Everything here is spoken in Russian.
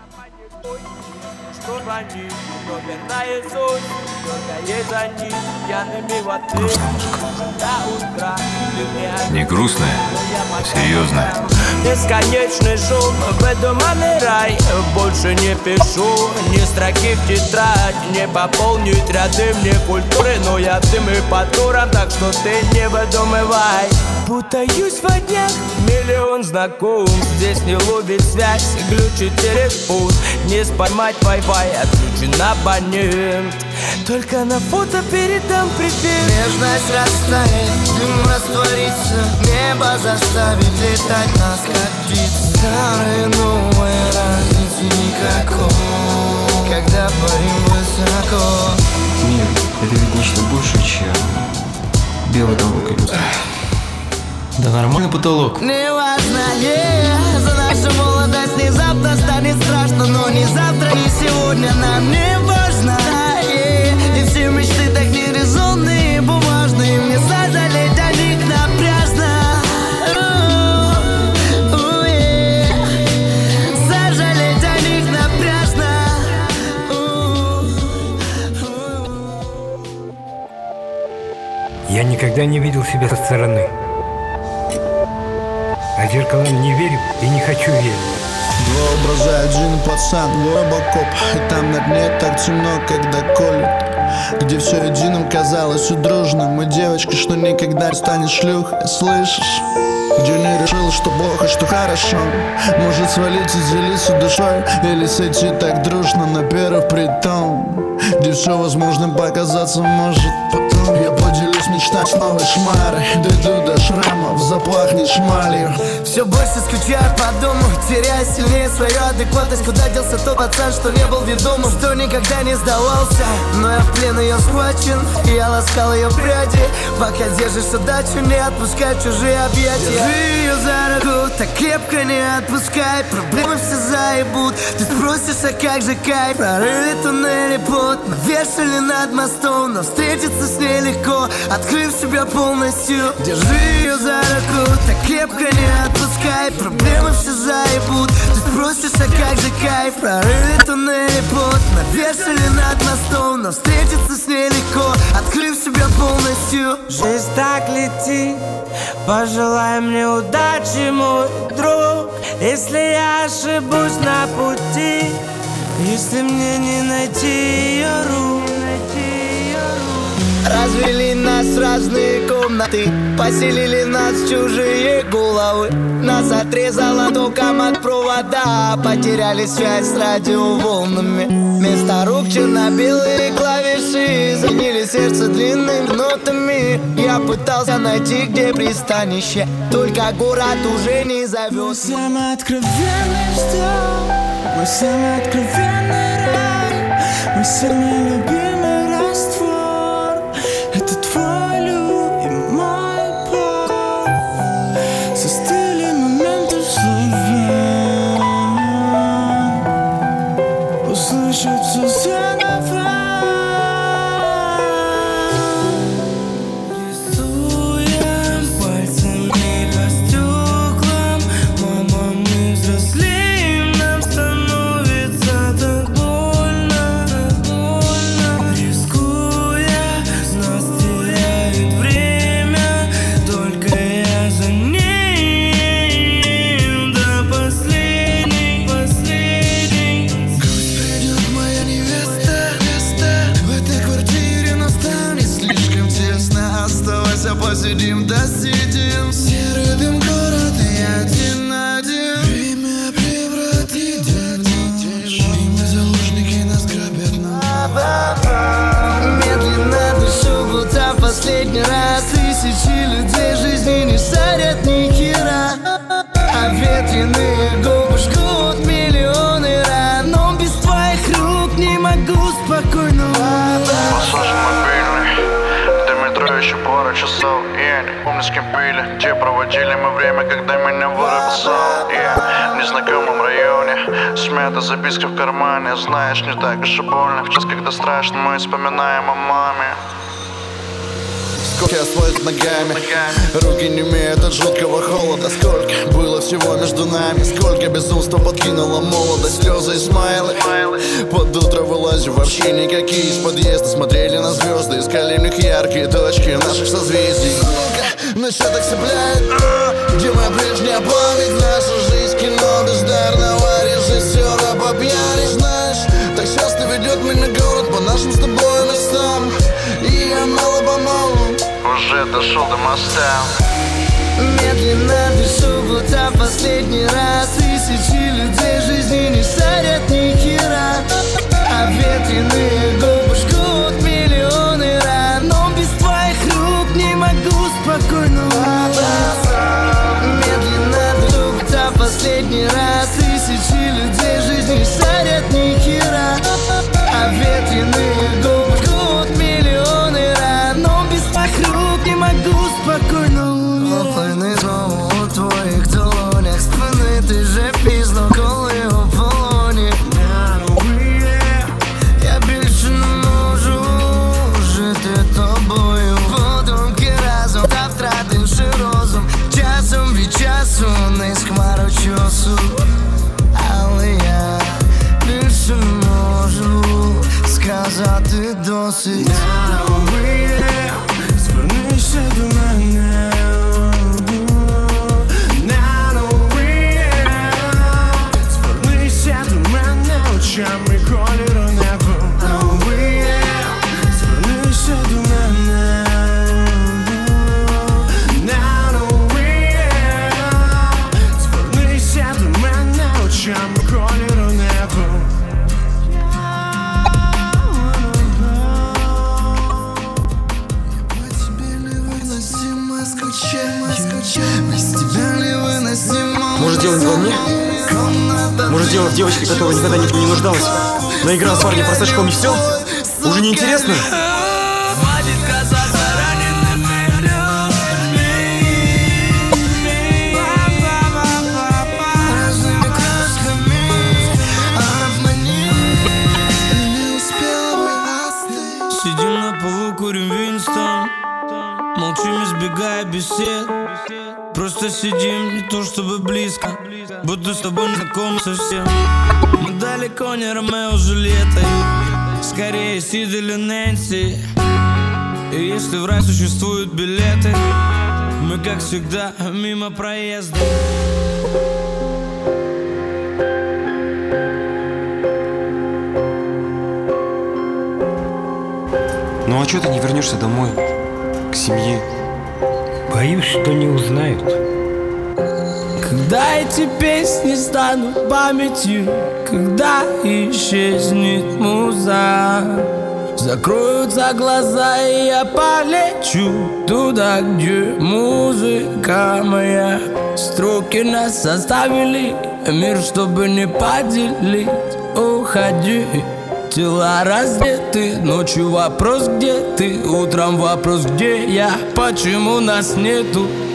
Что звонит, номерная суть, дергает за них, пьяными в ответ. Грустная музыка. До утра, Не грустная, а серьезная. Бесконечный шум, в этом рай. Больше не пишу, ни строки в тетрадь. Не пополнить ряды мне культуры, но я дым и по турам, так что ты не выдумывай. Путаюсь во днях, миллион знакомств. Здесь не ловит связь, глючит телефон. Не споймать Wi-Fi, отключен абонент. Только на фото передам привет. Нежность растает, дым растворится, небо заставит летать нас как птиц. Старые новые, разницы никакой, когда парим высоко. Мир — это ведь нечто большее, чем белый потолок и люстра. Да нормальный потолок. Неважно, за нашу молодость внезапно станет страшно. Но ни завтра, ни сегодня нам не важно, И все мечты так нерезонные, бумажные. Мне сожалеть о них напряжно. Сожалеть о них напряжно. Я никогда не видел себя со стороны. А зеркалам не верю и не хочу верить. Два образа, один пацан, робокоп. И там на дне так темно, когда колют. Где все единым казалось удружным. И девочка, что никогда не станет шлюхой, слышишь? Где не решил, что плохо, что хорошо. Может свалить и делиться душой, или сойти так дружно на первый притон. Где все возможным показаться может потом. Я поделюсь мечтать с новой шмарой. Дойду до шрамов, запахнет шмалью. Все больше скучаю по дому, теряя сильнее свою адекватность. Куда делся тот пацан, что не был ведомым, что никогда не сдавался. Но я в плен ее схвачен, и я ласкал ее пряди. Пока держишь удачу, не отпускай в чужие объятия. Держи ее за руку, так крепко не отпускай. Проблемы все заебут, ты спросишь, а как же кайф? Прорыли туннели плотно, вешали над мостом. Но встретиться с ней легко, открыв себя полностью. Держи ее за руку, так крепко не отпускай. Проблемы все заебут, ты спросишь, а как же кайф? Прорыли туннели плотно, вешали над мостом. Но встретиться с ней легко, открыв себя полностью. Жизнь так летит, пожелай мне удачи, мой друг. Если я ошибусь на пути, если мне не найти ее рук. Развели нас в разные комнаты, поселили нас в чужие головы. Нас отрезало током от провода, потеряли связь с радиоволнами. Вместо рук черно-белые клавиши, заняли сердце длинными нотами. Я пытался найти, где пристанище, только город уже не зовет. Мой самый откровенный вздох, мой самый откровенный рай, мой самый любимый раствор. Это твой любимый пол. Застыли моменты в слове, услышатся заново. Рисуем пальцами по стеклам. Мама, мы взрослеем, нам становится так больно, так больно. Рискуя, нас теряет время, только я за ним до последней, последней. Грусть придет, моя невеста. В этой квартире нас там не слишком тесно. Оставайся, посидим, досидим. Серый дым город, и один на один. Время превратит день в ночь, и мы заложники, нас грабят на Медленно дышу, будто в последний раз. Тысячи людей жизни не шарят ни хера, а ветреные губы жгут миллионы ран. Но без твоих рук не могу спокойно. Массаж мобильный, до метро еще пару часов. Я не помню, с кем пили, где проводили мы время, когда меня вырубил сон. В незнакомом районе, смята записка в кармане. Знаешь, не так уж и больно, в час, когда страшно, мы вспоминаем о маме. сколько асфальт ногами. Руки не имеют от жуткого холода. Сколько было всего между нами, сколько безумства подкинула молодость. Слезы и смайлы. Под утро вылазю, вообще никакие из подъезда. Смотрели на звезды, искали в них яркие точки наших созвездий. Но что так цепляет? Где моя прежняя память? Наша жизнь кино бездарного режиссера по пьяни. Знаешь, так часто ведет меня город по нашим с тобой местам. И я мало-помалу уже дошел до моста. Медленно пишу плота последний раз. Тысячи людей жизни не шарят ни хера. Обветренные губы жгут миллионы ран. Но без твоих рук не могу спокойно улыбаться. Медленно пишу плота последний раз. Тысячи людей жизни не шарят ни хера. Обветренные губы жгут миллионы ран. Но без твоих рук не могу спокойно улыбаться. Плини знову у твоїх долонях. Спинити же пізно, коли у полоні. Я більше не можу жити тобою. Подумки разом та втративши розум. Часом від часу не скмарочосу. Але я більше не можу сказати досить. Звернися до мене. Очами кольору небо. Звернися до мене. Звернися до мене очами кольору небо. Без тебя невыносимо скучать. Без тебя невыносимо. Может, дело не во мне? Может, дело в девочке, которая никогда никто не нуждалась? Наиграл с парнем простачком и все? Уже не интересно? Хватит казаться ранеными людьми. Разными красками обмани. Не успела остыть. Сидим на полу, курим Винстон. Молчим, избегая бесед. Просто сидим, не то чтобы близко, будто с тобой не знакомы совсем. Мы далеко не Ромео с Джульеттой, скорее Сид или Нэнси. И если в рай существуют билеты, мы, как всегда, мимо проезда. Ну а чё ты не вернешься домой? К семье? Боюсь, что не узнают. Когда эти песни станут памятью, когда исчезнет муза, закроются глаза, и я полечу туда, где музыка моя. Строки нас оставили, мир, чтобы не поделить. Уходи, тела раздеты, ночью вопрос, где ты, утром вопрос, где я, почему нас нету.